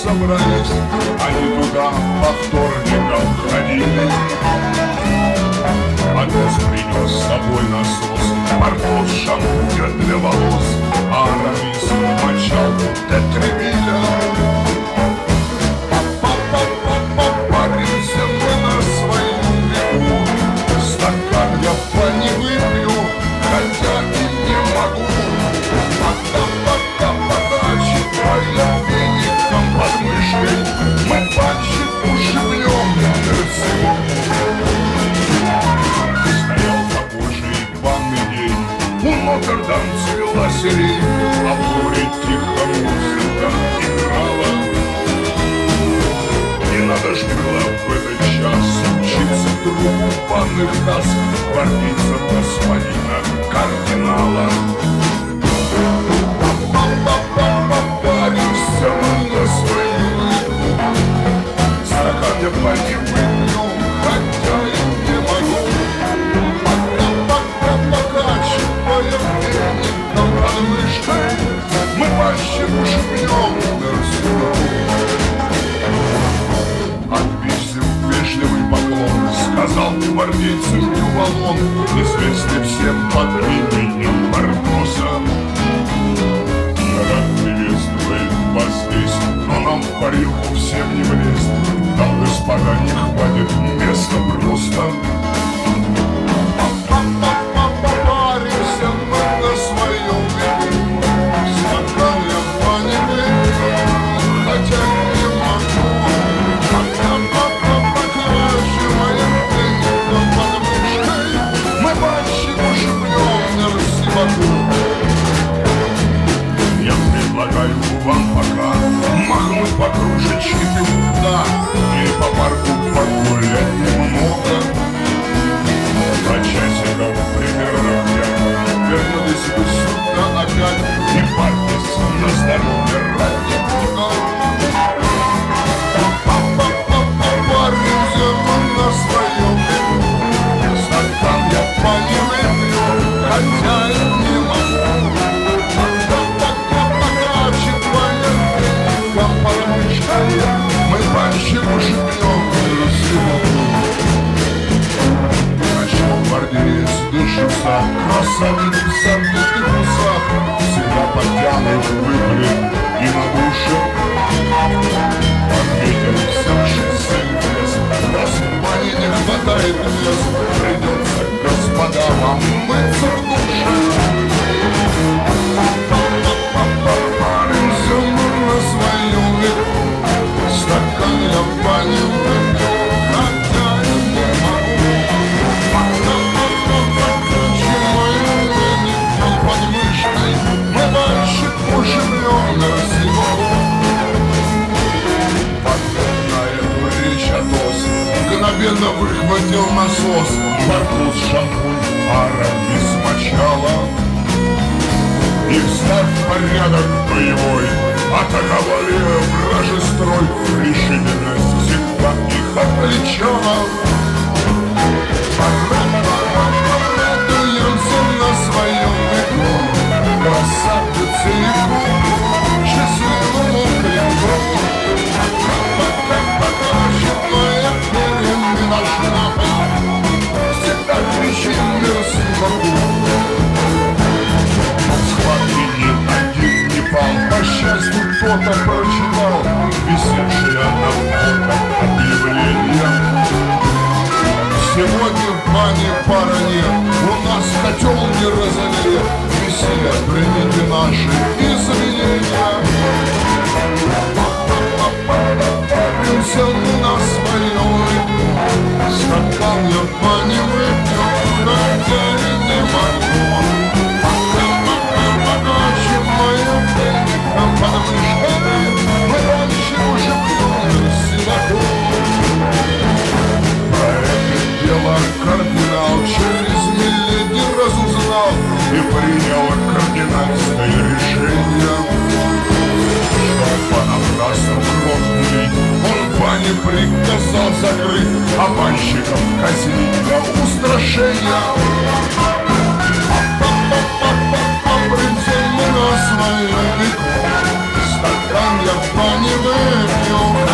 собрались, они туда по вторникам ходили. Отец принес с собой насос, морковь, шампунь для волос, а Арамис мочал тетревиля. Попаримся мы на своем веку, стакан я не выпью, хотя и не могу. Пока подачи твоим веником под мышкой, мы пальчик ушибнем РСУ. Стоял погожий банный день, у Нотр-Дам цвела сирень, а в море тихо музыка играла. Не надо ж было в этот час учиться другу банных нас, гвардейцам господина кардинала. Попаримся мы на свою игру, стакан я по не выпью, хотя и не могу. Пока покачивая веником под мышкой, мы пальчик ушибнем РСУ. Отвесив вежливый поклон, сказал гвардейцам Дювалон, известный всем под именем Барбоса. Народ приветствует вас здесь, но нам в парилку всем не влезть. Там, господа, не хватит места просто. Попаримся мы на своем веку, стакан я по не выпью, хотя не могу. Покачиваем веником под мышкой, мы пальчик ушибнем РСУ. Я предлагаю вам пока махнуть по кружечке пивка или по парку погулять немного. За часиков примерно в 5 вернулись вы сюда опять, и парьтесь на здоровье ради Бога. Попаримся мы на своем веку, стакан я по не выпью, хотя и не могу. Мы пальчик ушибнем РСУ. Начал гвардеец дышится, красавец в забитых усах, всегда подтянут, выбрит и на душе. Ответился в шоссе лес, раз в бане не хватает мест, придется, господа, вам мыться в душе. Попаримся мы на своем веку, стакан я в бане выпью, хотя и не могу. Покачиваем веником под мышкой, мы пальчик ушибнем РСУ. На эту речь Атос мгновенно выхватил насос, Барбос шампунь, Арамис мочала. И встав в порядок боевой, атаковали вражий строй. Решительность всегда их отличала. Радуемся на своем веку, красавице и счастливому клинку. Покачивая перьями на шляпах, всегда кричит мир сверху. Ни один не пал, по счастью, кто-то прочитал висевшее на фото объявление. Сегодня в бане пара нет, у нас котел не разогрет. Мессия, примите наши извинения. Попаримся на своем веку, стакан я в бане выпью, хотя и не могу. Покачиваем веником под мышкой, мы раньше уже плюнули сигарету. Про это дело кардинал через милледи разузнал и принял кардинальское решение, что понапрасну кровь не лить, он в бане приказал закрыть, а банщиков казнить для устрашения. Попаримся мы на своем веку, стакан я в бане выпью.